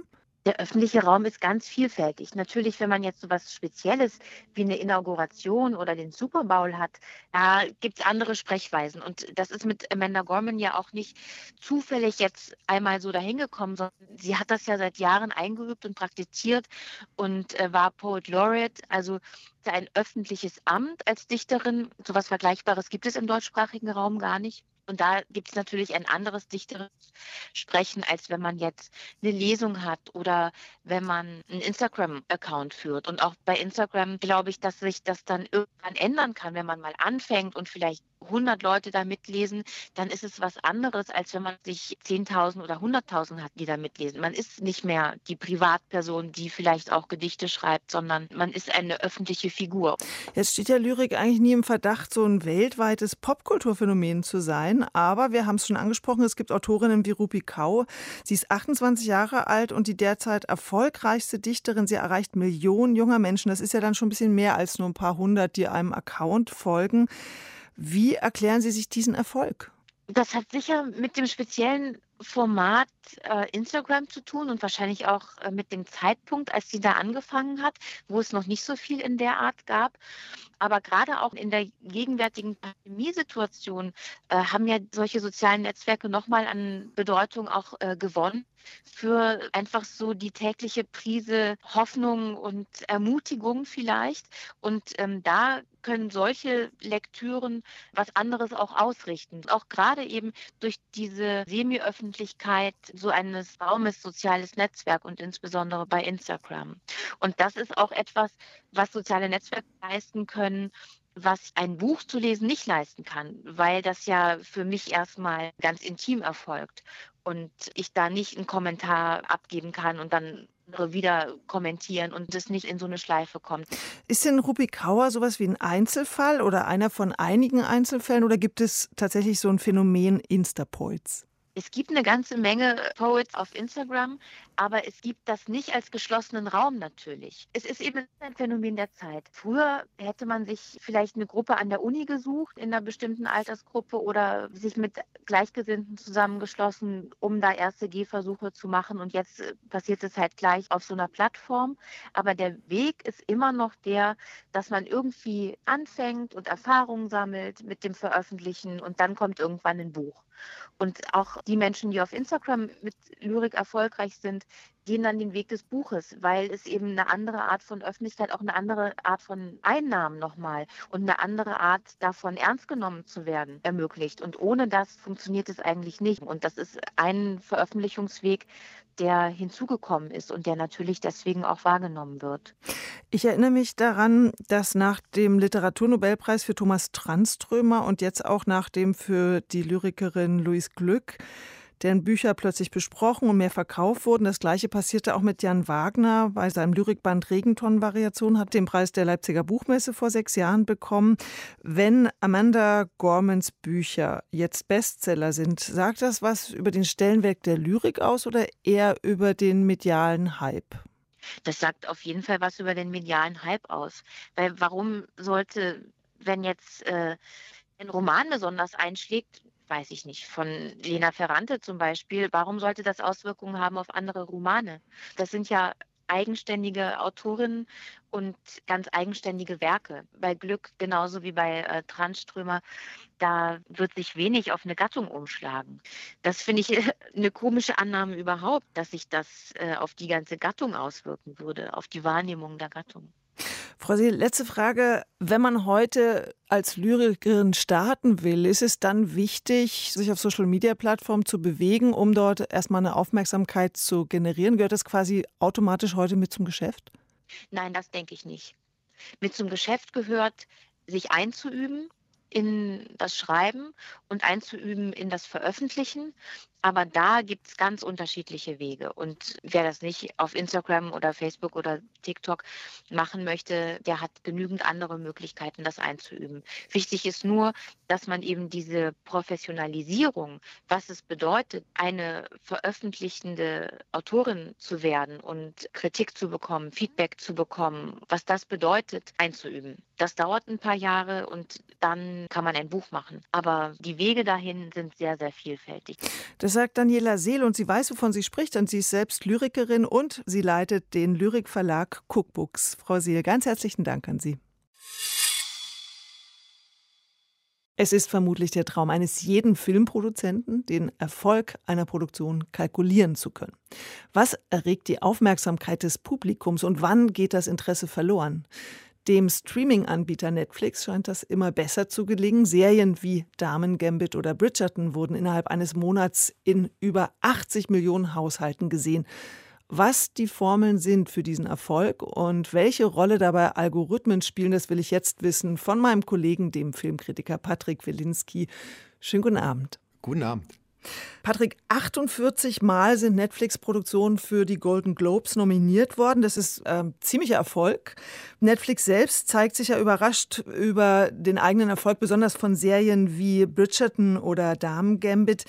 Der öffentliche Raum ist ganz vielfältig. Natürlich, wenn man jetzt so was Spezielles wie eine Inauguration oder den Super Bowl hat, da gibt es andere Sprechweisen. Und das ist mit Amanda Gorman ja auch nicht zufällig jetzt einmal so dahingekommen, sondern sie hat das ja seit Jahren eingeübt und praktiziert und äh, war Poet Laureate, also ein öffentliches Amt als Dichterin. So etwas Vergleichbares gibt es im deutschsprachigen Raum gar nicht. Und da gibt es natürlich ein anderes dichteres Sprechen, als wenn man jetzt eine Lesung hat oder wenn man einen Instagram-Account führt. Und auch bei Instagram glaube ich, dass sich das dann irgendwann ändern kann, wenn man mal anfängt und vielleicht hundert Leute da mitlesen, dann ist es was anderes, als wenn man sich zehntausend oder hunderttausend hat, die da mitlesen. Man ist nicht mehr die Privatperson, die vielleicht auch Gedichte schreibt, sondern man ist eine öffentliche Figur. Jetzt steht ja Lyrik eigentlich nie im Verdacht, so ein weltweites Popkulturphänomen zu sein. Aber wir haben es schon angesprochen, es gibt Autorinnen wie Rupi Kaur. Sie ist achtundzwanzig Jahre alt und die derzeit erfolgreichste Dichterin. Sie erreicht Millionen junger Menschen. Das ist ja dann schon ein bisschen mehr als nur ein paar hundert, die einem Account folgen. Wie erklären Sie sich diesen Erfolg? Das hat sicher mit dem speziellen Format äh, Instagram zu tun und wahrscheinlich auch äh, mit dem Zeitpunkt, als sie da angefangen hat, wo es noch nicht so viel in der Art gab. Aber gerade auch in der gegenwärtigen Pandemiesituation äh, haben ja solche sozialen Netzwerke nochmal an Bedeutung auch äh, gewonnen für einfach so die tägliche Prise Hoffnung und Ermutigung vielleicht. Und ähm, da können solche Lektüren was anderes auch ausrichten. Auch gerade eben durch diese Semi-Öffentlichkeit so eines Raumes soziales Netzwerk und insbesondere bei Instagram. Und das ist auch etwas, was soziale Netzwerke leisten können, was ein Buch zu lesen nicht leisten kann, weil das ja für mich erstmal ganz intim erfolgt und ich da nicht einen Kommentar abgeben kann und dann wieder kommentieren und es nicht in so eine Schleife kommt. Ist denn Rupi Kaur sowas wie ein Einzelfall oder einer von einigen Einzelfällen oder gibt es tatsächlich so ein Phänomen Instapoets? Es gibt eine ganze Menge Poets auf Instagram, aber es gibt das nicht als geschlossenen Raum natürlich. Es ist eben ein Phänomen der Zeit. Früher hätte man sich vielleicht eine Gruppe an der Uni gesucht, in einer bestimmten Altersgruppe oder sich mit Gleichgesinnten zusammengeschlossen, um da erste Gehversuche zu machen. Und jetzt passiert es halt gleich auf so einer Plattform. Aber der Weg ist immer noch der, dass man irgendwie anfängt und Erfahrungen sammelt mit dem Veröffentlichen und dann kommt irgendwann ein Buch. Und auch die Menschen, die auf Instagram mit Lyrik erfolgreich sind, gehen dann den Weg des Buches, weil es eben eine andere Art von Öffentlichkeit, auch eine andere Art von Einnahmen nochmal und eine andere Art davon ernst genommen zu werden ermöglicht. Und ohne das funktioniert es eigentlich nicht. Und das ist ein Veröffentlichungsweg, der hinzugekommen ist und der natürlich deswegen auch wahrgenommen wird. Ich erinnere mich daran, dass nach dem Literaturnobelpreis für Thomas Tranströmer und jetzt auch nach dem für die Lyrikerin Louise Glück, deren Bücher plötzlich besprochen und mehr verkauft wurden. Das Gleiche passierte auch mit Jan Wagner. Bei seinem Lyrikband Regentonvariation hat den Preis der Leipziger Buchmesse vor sechs Jahren bekommen. Wenn Amanda Gormans Bücher jetzt Bestseller sind, sagt das was über den Stellenwert der Lyrik aus oder eher über den medialen Hype? Das sagt auf jeden Fall was über den medialen Hype aus. Weil warum sollte, wenn jetzt äh, ein Roman besonders einschlägt, weiß ich nicht, von Lena Ferrante zum Beispiel, warum sollte das Auswirkungen haben auf andere Romane? Das sind ja eigenständige Autorinnen und ganz eigenständige Werke. Bei Glück genauso wie bei äh, Tranströmer, da wird sich wenig auf eine Gattung umschlagen. Das finde ich eine komische Annahme überhaupt, dass sich das äh, auf die ganze Gattung auswirken würde, auf die Wahrnehmung der Gattung. Frau Seel, letzte Frage. Wenn man heute als Lyrikerin starten will, ist es dann wichtig, sich auf Social-Media-Plattformen zu bewegen, um dort erstmal eine Aufmerksamkeit zu generieren? Gehört das quasi automatisch heute mit zum Geschäft? Nein, das denke ich nicht. Mit zum Geschäft gehört, sich einzuüben in das Schreiben und einzuüben in das Veröffentlichen. Aber da gibt es ganz unterschiedliche Wege. Und wer das nicht auf Instagram oder Facebook oder TikTok machen möchte, der hat genügend andere Möglichkeiten, das einzuüben. Wichtig ist nur, dass man eben diese Professionalisierung, was es bedeutet, eine veröffentlichende Autorin zu werden und Kritik zu bekommen, Feedback zu bekommen, was das bedeutet, einzuüben. Das dauert ein paar Jahre und dann kann man ein Buch machen. Aber die Wege dahin sind sehr, sehr vielfältig. Das Das sagt Daniela Seel und sie weiß, wovon sie spricht. Und sie ist selbst Lyrikerin und sie leitet den Lyrikverlag Cookbooks. Frau Seel, ganz herzlichen Dank an Sie. Es ist vermutlich der Traum eines jeden Filmproduzenten, den Erfolg einer Produktion kalkulieren zu können. Was erregt die Aufmerksamkeit des Publikums und wann geht das Interesse verloren? Dem Streaming-Anbieter Netflix scheint das immer besser zu gelingen. Serien wie Damen Gambit oder Bridgerton wurden innerhalb eines Monats in über achtzig Millionen Haushalten gesehen. Was die Formeln sind für diesen Erfolg und welche Rolle dabei Algorithmen spielen, das will ich jetzt wissen von meinem Kollegen, dem Filmkritiker Patrick Wilinski. Schönen guten Abend. Guten Abend. Patrick, achtundvierzig Mal sind Netflix-Produktionen für die Golden Globes nominiert worden. Das ist äh, ziemlicher Erfolg. Netflix selbst zeigt sich ja überrascht über den eigenen Erfolg, besonders von Serien wie Bridgerton oder Damen Gambit.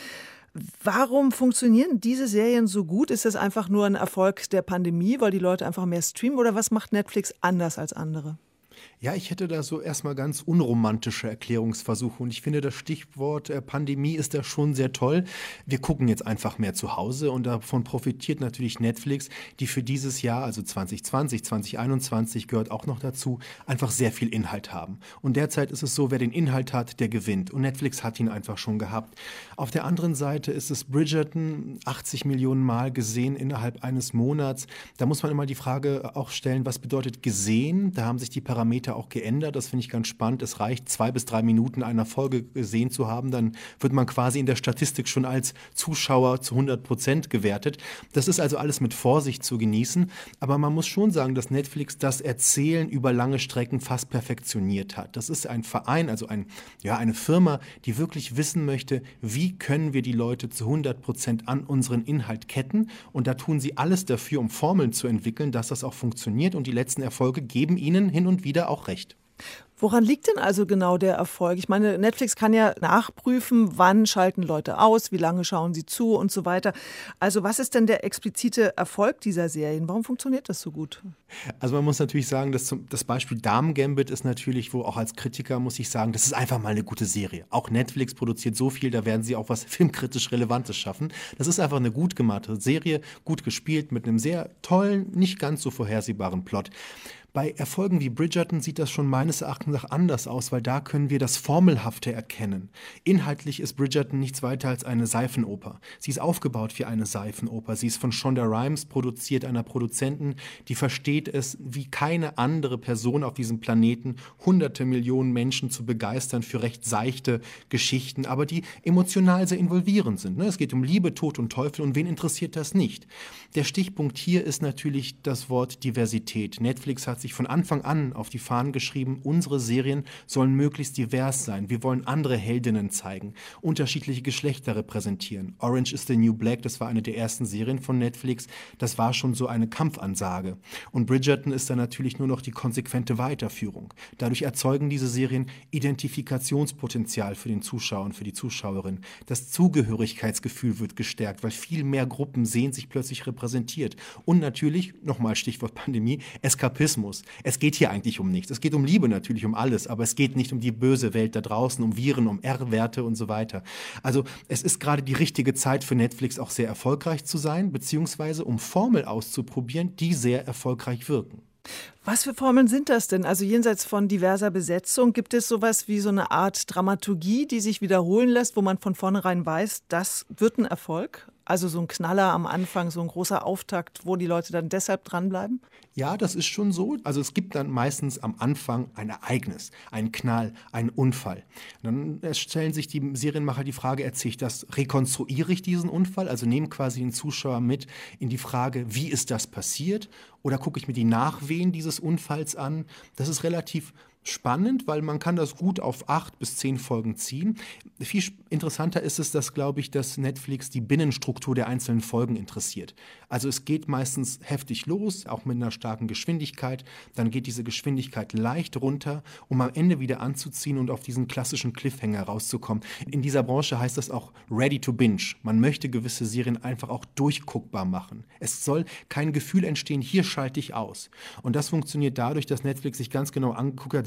Warum funktionieren diese Serien so gut? Ist das einfach nur ein Erfolg der Pandemie, weil die Leute einfach mehr streamen? Oder was macht Netflix anders als andere? Ja, ich hätte da so erstmal ganz unromantische Erklärungsversuche. Und ich finde, das Stichwort äh, Pandemie ist da schon sehr toll. Wir gucken jetzt einfach mehr zu Hause und davon profitiert natürlich Netflix, die für dieses Jahr, also zwanzig zwanzig, zwanzig einundzwanzig gehört auch noch dazu, einfach sehr viel Inhalt haben. Und derzeit ist es so, wer den Inhalt hat, der gewinnt. Und Netflix hat ihn einfach schon gehabt. Auf der anderen Seite ist es Bridgerton, achtzig Millionen Mal gesehen innerhalb eines Monats. Da muss man immer die Frage auch stellen, was bedeutet gesehen? Da haben sich die Parameter auch geändert. Das finde ich ganz spannend. Es reicht, zwei bis drei Minuten einer Folge gesehen zu haben. Dann wird man quasi in der Statistik schon als Zuschauer zu hundert Prozent gewertet. Das ist also alles mit Vorsicht zu genießen. Aber man muss schon sagen, dass Netflix das Erzählen über lange Strecken fast perfektioniert hat. Das ist ein Verein, also ein, ja, eine Firma, die wirklich wissen möchte, wie können wir die Leute zu hundert Prozent an unseren Inhalt ketten. Und da tun sie alles dafür, um Formeln zu entwickeln, dass das auch funktioniert. Und die letzten Erfolge geben ihnen hin und wieder auch recht. Woran liegt denn also genau der Erfolg? Ich meine, Netflix kann ja nachprüfen, wann schalten Leute aus, wie lange schauen sie zu und so weiter. Also was ist denn der explizite Erfolg dieser Serien? Warum funktioniert das so gut? Also man muss natürlich sagen, dass zum, das Beispiel Damen Gambit ist natürlich, wo auch als Kritiker muss ich sagen, das ist einfach mal eine gute Serie. Auch Netflix produziert so viel, da werden sie auch was filmkritisch Relevantes schaffen. Das ist einfach eine gut gemachte Serie, gut gespielt, mit einem sehr tollen, nicht ganz so vorhersehbaren Plot. Bei Erfolgen wie Bridgerton sieht das schon meines Erachtens nach anders aus, weil da können wir das Formelhafte erkennen. Inhaltlich ist Bridgerton nichts weiter als eine Seifenoper. Sie ist aufgebaut wie eine Seifenoper. Sie ist von Shonda Rhimes produziert, einer Produzentin, die versteht es, wie keine andere Person auf diesem Planeten, hunderte Millionen Menschen zu begeistern für recht seichte Geschichten, aber die emotional sehr involvierend sind. Es geht um Liebe, Tod und Teufel und wen interessiert das nicht? Der Stichpunkt hier ist natürlich das Wort Diversität. Netflix hat sich von Anfang an auf die Fahnen geschrieben, unsere Serien sollen möglichst divers sein. Wir wollen andere Heldinnen zeigen, unterschiedliche Geschlechter repräsentieren. Orange is the New Black, das war eine der ersten Serien von Netflix, das war schon so eine Kampfansage. Und Bridgerton ist dann natürlich nur noch die konsequente Weiterführung. Dadurch erzeugen diese Serien Identifikationspotenzial für den Zuschauer und für die Zuschauerin. Das Zugehörigkeitsgefühl wird gestärkt, weil viel mehr Gruppen sehen sich plötzlich repräsentiert. Und natürlich, nochmal Stichwort Pandemie, Eskapismus. Es geht hier eigentlich um nichts. Es geht um Liebe natürlich, um alles, aber es geht nicht um die böse Welt da draußen, um Viren, um R-Werte und so weiter. Also es ist gerade die richtige Zeit für Netflix auch sehr erfolgreich zu sein, beziehungsweise um Formeln auszuprobieren, die sehr erfolgreich wirken. Was für Formeln sind das denn? Also jenseits von diverser Besetzung, gibt es sowas wie so eine Art Dramaturgie, die sich wiederholen lässt, wo man von vornherein weiß, das wird ein Erfolg? Also so ein Knaller am Anfang, so ein großer Auftakt, wo die Leute dann deshalb dranbleiben? Ja, das ist schon so. Also es gibt dann meistens am Anfang ein Ereignis, einen Knall, einen Unfall. Dann stellen sich die Serienmacher die Frage, erzähle ich das, rekonstruiere ich diesen Unfall? Also nehme quasi den Zuschauer mit in die Frage, wie ist das passiert? Oder gucke ich mir die Nachwehen dieses Unfalls an? Das ist relativ spannend, weil man kann das gut auf acht bis zehn Folgen ziehen. Viel interessanter ist es, dass, glaube ich, dass Netflix die Binnenstruktur der einzelnen Folgen interessiert. Also es geht meistens heftig los, auch mit einer starken Geschwindigkeit. Dann geht diese Geschwindigkeit leicht runter, um am Ende wieder anzuziehen und auf diesen klassischen Cliffhanger rauszukommen. In dieser Branche heißt das auch ready to binge. Man möchte gewisse Serien einfach auch durchguckbar machen. Es soll kein Gefühl entstehen, hier schalte ich aus. Und das funktioniert dadurch, dass Netflix sich ganz genau angeguckt hat,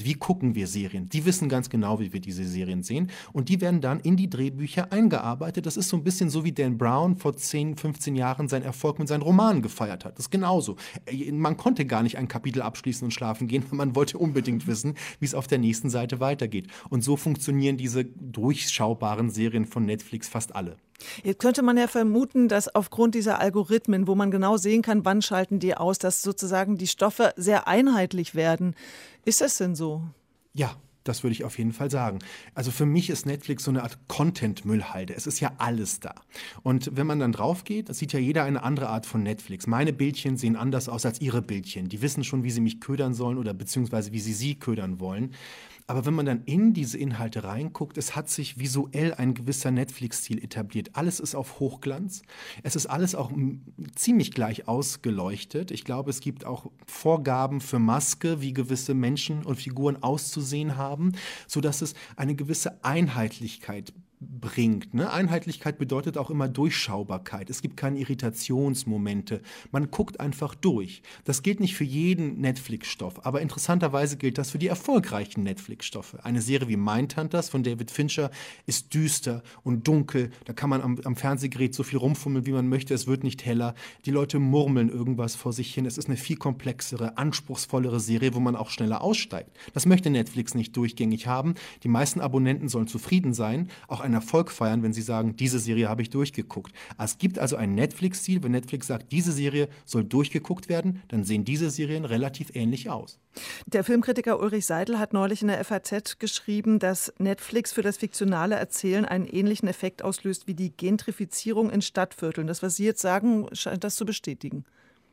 wird, wie gucken wir Serien. Die wissen ganz genau, wie wir diese Serien sehen und die werden dann in die Drehbücher eingearbeitet. Das ist so ein bisschen so, wie Dan Brown vor zehn, fünfzehn Jahren seinen Erfolg mit seinen Romanen gefeiert hat. Das ist genauso. Man konnte gar nicht ein Kapitel abschließen und schlafen gehen, weil man wollte unbedingt wissen, wie es auf der nächsten Seite weitergeht. Und so funktionieren diese durchschaubaren Serien von Netflix fast alle. Jetzt könnte man ja vermuten, dass aufgrund dieser Algorithmen, wo man genau sehen kann, wann schalten die aus, dass sozusagen die Stoffe sehr einheitlich werden. Ist das denn so? Ja. Das würde ich auf jeden Fall sagen. Also für mich ist Netflix so eine Art Content-Müllhalde. Es ist ja alles da. Und wenn man dann drauf geht, das sieht ja jeder eine andere Art von Netflix. Meine Bildchen sehen anders aus als ihre Bildchen. Die wissen schon, wie sie mich ködern sollen oder beziehungsweise wie sie sie ködern wollen. Aber wenn man dann in diese Inhalte reinguckt, es hat sich visuell ein gewisser Netflix-Stil etabliert. Alles ist auf Hochglanz. Es ist alles auch ziemlich gleich ausgeleuchtet. Ich glaube, es gibt auch Vorgaben für Maske, wie gewisse Menschen und Figuren auszusehen haben, sodass es eine gewisse Einheitlichkeit bringt. Ne? Einheitlichkeit bedeutet auch immer Durchschaubarkeit. Es gibt keine Irritationsmomente. Man guckt einfach durch. Das gilt nicht für jeden Netflix-Stoff, aber interessanterweise gilt das für die erfolgreichen Netflix-Stoffe. Eine Serie wie Mindhunters von David Fincher ist düster und dunkel. Da kann man am, am Fernsehgerät so viel rumfummeln, wie man möchte. Es wird nicht heller. Die Leute murmeln irgendwas vor sich hin. Es ist eine viel komplexere, anspruchsvollere Serie, wo man auch schneller aussteigt. Das möchte Netflix nicht durchgängig haben. Die meisten Abonnenten sollen zufrieden sein, auch ein Erfolg feiern, wenn sie sagen, diese Serie habe ich durchgeguckt. Es gibt also einen Netflix-Stil. Wenn Netflix sagt, diese Serie soll durchgeguckt werden, dann sehen diese Serien relativ ähnlich aus. Der Filmkritiker Ulrich Seidel hat neulich in der F A Z geschrieben, dass Netflix für das fiktionale Erzählen einen ähnlichen Effekt auslöst wie die Gentrifizierung in Stadtvierteln. Das, was Sie jetzt sagen, scheint das zu bestätigen.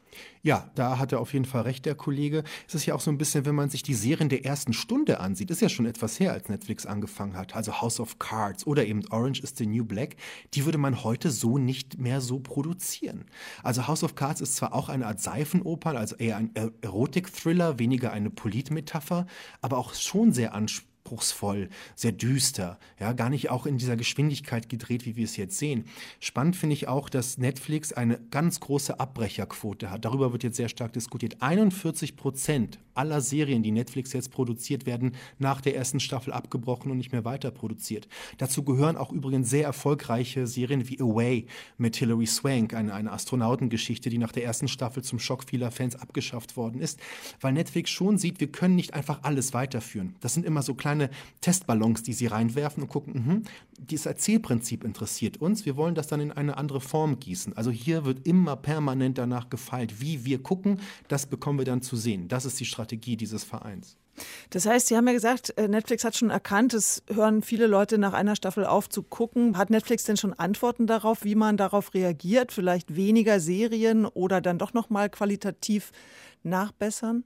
Ja, da hat er auf jeden Fall recht, der Kollege. Es ist ja auch so ein bisschen, wenn man sich die Serien der ersten Stunde ansieht, ist ja schon etwas her, als Netflix angefangen hat, also House of Cards oder eben Orange is the New Black, die würde man heute so nicht mehr so produzieren. Also House of Cards ist zwar auch eine Art Seifenoper, also eher ein Erotik-Thriller, weniger eine Politmetapher, aber auch schon sehr anspruchsvoll. Anspruchsvoll, sehr düster, ja, gar nicht auch in dieser Geschwindigkeit gedreht, wie wir es jetzt sehen. Spannend finde ich auch, dass Netflix eine ganz große Abbrecherquote hat. Darüber wird jetzt sehr stark diskutiert. einundvierzig Prozent aller Serien, die Netflix jetzt produziert, werden nach der ersten Staffel abgebrochen und nicht mehr weiter produziert. Dazu gehören auch übrigens sehr erfolgreiche Serien wie Away mit Hilary Swank, eine, eine Astronautengeschichte, die nach der ersten Staffel zum Schock vieler Fans abgeschafft worden ist, weil Netflix schon sieht, wir können nicht einfach alles weiterführen. Das sind immer so kleine Testballons, die sie reinwerfen und gucken, mh, dieses Erzählprinzip interessiert uns, wir wollen das dann in eine andere Form gießen. Also hier wird immer permanent danach gefeilt, wie wir gucken, das bekommen wir dann zu sehen. Das ist die Strategie dieses Vereins. Das heißt, Sie haben ja gesagt, Netflix hat schon erkannt, es hören viele Leute nach einer Staffel auf zu gucken. Hat Netflix denn schon Antworten darauf, wie man darauf reagiert? Vielleicht weniger Serien oder dann doch noch mal qualitativ nachbessern?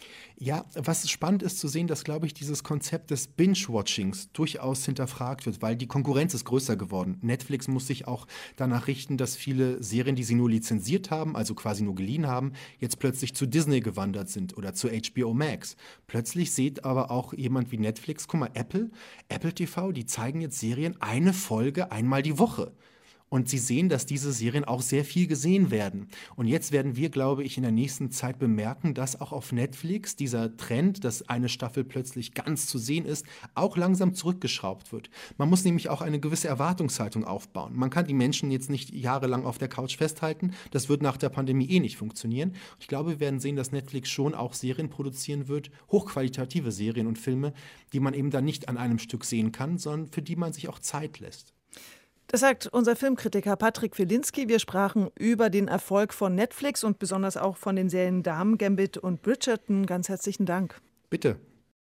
Ja, was spannend ist zu sehen, dass, glaube ich, dieses Konzept des Binge-Watchings durchaus hinterfragt wird, weil die Konkurrenz ist größer geworden. Netflix muss sich auch danach richten, dass viele Serien, die sie nur lizenziert haben, also quasi nur geliehen haben, jetzt plötzlich zu Disney gewandert sind oder zu H B O Max. Plötzlich sieht aber auch jemand wie Netflix, guck mal, Apple, Apple T V, die zeigen jetzt Serien eine Folge einmal die Woche. Und sie sehen, dass diese Serien auch sehr viel gesehen werden. Und jetzt werden wir, glaube ich, in der nächsten Zeit bemerken, dass auch auf Netflix dieser Trend, dass eine Staffel plötzlich ganz zu sehen ist, auch langsam zurückgeschraubt wird. Man muss nämlich auch eine gewisse Erwartungshaltung aufbauen. Man kann die Menschen jetzt nicht jahrelang auf der Couch festhalten. Das wird nach der Pandemie eh nicht funktionieren. Ich glaube, wir werden sehen, dass Netflix schon auch Serien produzieren wird, hochqualitative Serien und Filme, die man eben dann nicht an einem Stück sehen kann, sondern für die man sich auch Zeit lässt. Das sagt unser Filmkritiker Patrick Wilinski. Wir sprachen über den Erfolg von Netflix und besonders auch von den Serien Damen, Gambit und Bridgerton. Ganz herzlichen Dank. Bitte.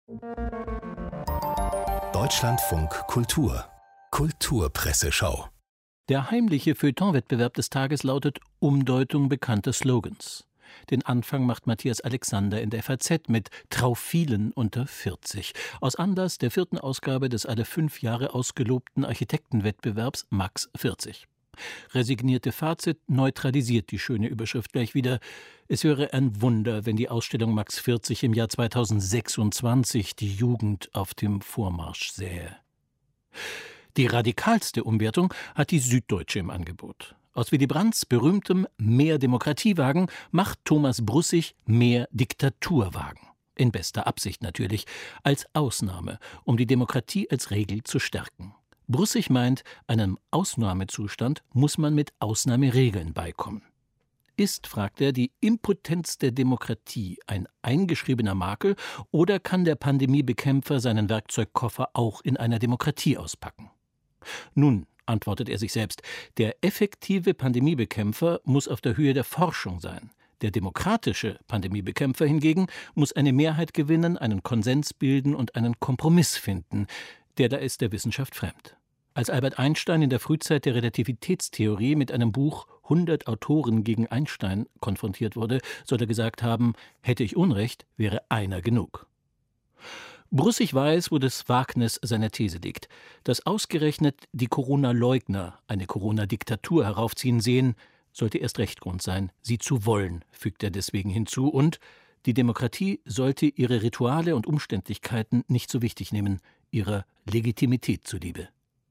Deutschlandfunk Kultur. Kulturpresseschau. Der heimliche Feuilleton-Wettbewerb des Tages lautet Umdeutung bekannter Slogans. Den Anfang macht Matthias Alexander in der F A Z mit Traufilen unter vierzig. Aus Anlass der vierten Ausgabe des alle fünf Jahre ausgelobten Architektenwettbewerbs Max vierzig. Resignierte Fazit neutralisiert die schöne Überschrift gleich wieder. Es wäre ein Wunder, wenn die Ausstellung Max vierzig im Jahr zweitausendsechsundzwanzig die Jugend auf dem Vormarsch sähe. Die radikalste Umwertung hat die Süddeutsche im Angebot. Aus Willy Brandts berühmtem Mehr Demokratiewagen macht Thomas Brussig Mehr Diktaturwagen. in bester Absicht natürlich, als Ausnahme, um die Demokratie als Regel zu stärken. Brussig meint, einem Ausnahmezustand muss man mit Ausnahmeregeln beikommen. Ist, fragt er, die Impotenz der Demokratie ein eingeschriebener Makel oder kann der Pandemiebekämpfer seinen Werkzeugkoffer auch in einer Demokratie auspacken? Nun, antwortet er sich selbst, der effektive Pandemiebekämpfer muss auf der Höhe der Forschung sein. Der demokratische Pandemiebekämpfer hingegen muss eine Mehrheit gewinnen, einen Konsens bilden und einen Kompromiss finden. Der da ist der Wissenschaft fremd. Als Albert Einstein in der Frühzeit der Relativitätstheorie mit einem Buch hundert Autoren gegen Einstein konfrontiert wurde, soll er gesagt haben, hätte ich Unrecht, wäre einer genug. Brussig weiß, wo das Wagnis seiner These liegt. Dass ausgerechnet die Corona-Leugner eine Corona-Diktatur heraufziehen sehen, sollte erst recht Grund sein, sie zu wollen, fügt er deswegen hinzu, und die Demokratie sollte ihre Rituale und Umständlichkeiten nicht so wichtig nehmen, ihrer Legitimität zuliebe.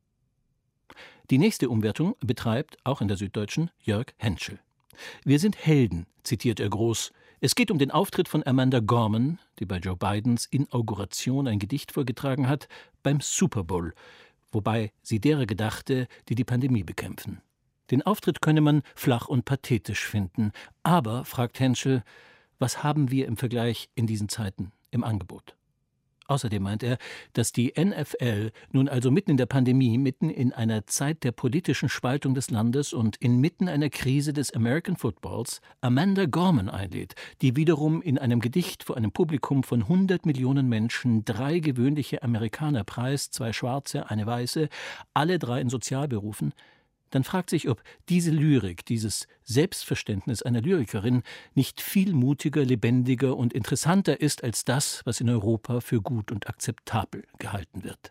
Die nächste Umwertung betreibt, auch in der Süddeutschen, Jörg Henschel. Wir sind Helden, zitiert er groß. Es geht um den Auftritt von Amanda Gorman, die bei Joe Bidens Inauguration ein Gedicht vorgetragen hat, beim Super Bowl, wobei sie derer gedachte, die die Pandemie bekämpfen. Den Auftritt könne man flach und pathetisch finden. Aber, fragt Henschel, was haben wir im Vergleich in diesen Zeiten im Angebot? Außerdem meint er, dass die N F L nun also mitten in der Pandemie, mitten in einer Zeit der politischen Spaltung des Landes und inmitten einer Krise des American Footballs Amanda Gorman einlädt, die wiederum in einem Gedicht vor einem Publikum von hundert Millionen Menschen drei gewöhnliche Amerikaner preist, zwei Schwarze, eine Weiße, alle drei in Sozialberufen, dann fragt sich, ob diese Lyrik, dieses Selbstverständnis einer Lyrikerin nicht viel mutiger, lebendiger und interessanter ist als das, was in Europa für gut und akzeptabel gehalten wird.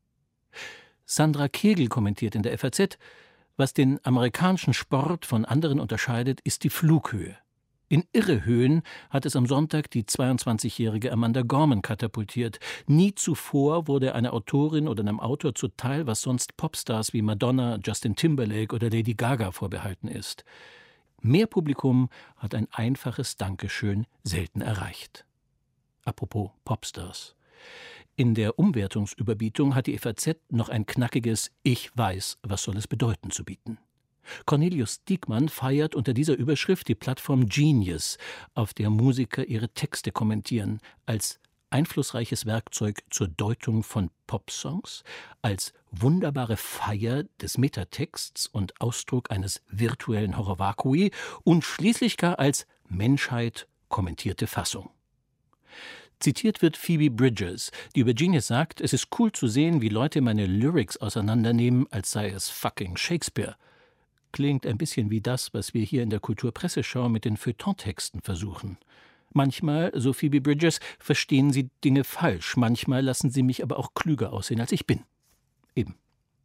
Sandra Kegel kommentiert in der F A Z, was den amerikanischen Sport von anderen unterscheidet, ist die Flughöhe. In irre Höhen hat es am Sonntag die zweiundzwanzigjährige Amanda Gorman katapultiert. Nie zuvor wurde einer Autorin oder einem Autor zuteil, was sonst Popstars wie Madonna, Justin Timberlake oder Lady Gaga vorbehalten ist. Mehr Publikum hat ein einfaches Dankeschön selten erreicht. Apropos Popstars. In der Umwertungsüberbietung hat die F A Z noch ein knackiges »Ich weiß, was soll es bedeuten« zu bieten. Cornelius Diekmann feiert unter dieser Überschrift die Plattform Genius, auf der Musiker ihre Texte kommentieren, als einflussreiches Werkzeug zur Deutung von Popsongs, als wunderbare Feier des Metatexts und Ausdruck eines virtuellen Horror vacui und schließlich gar als Menschheit kommentierte Fassung. Zitiert wird Phoebe Bridgers, die über Genius sagt, es ist cool zu sehen, wie Leute meine Lyrics auseinandernehmen, als sei es fucking Shakespeare. Klingt ein bisschen wie das, was wir hier in der Kulturpresseschau mit den Feuilleton-Texten versuchen. Manchmal, so Phoebe Bridgers, verstehen sie Dinge falsch, manchmal lassen sie mich aber auch klüger aussehen, als ich bin. Eben.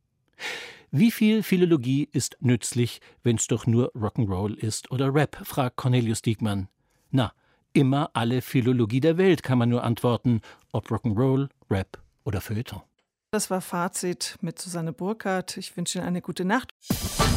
Wie viel Philologie ist nützlich, wenn's doch nur Rock'n'Roll ist oder Rap, fragt Cornelius Diekmann. Na, immer alle Philologie der Welt, kann man nur antworten, ob Rock'n'Roll, Rap oder Feuilleton. Das war Fazit mit Susanne Burkhardt. Ich wünsche Ihnen eine gute Nacht.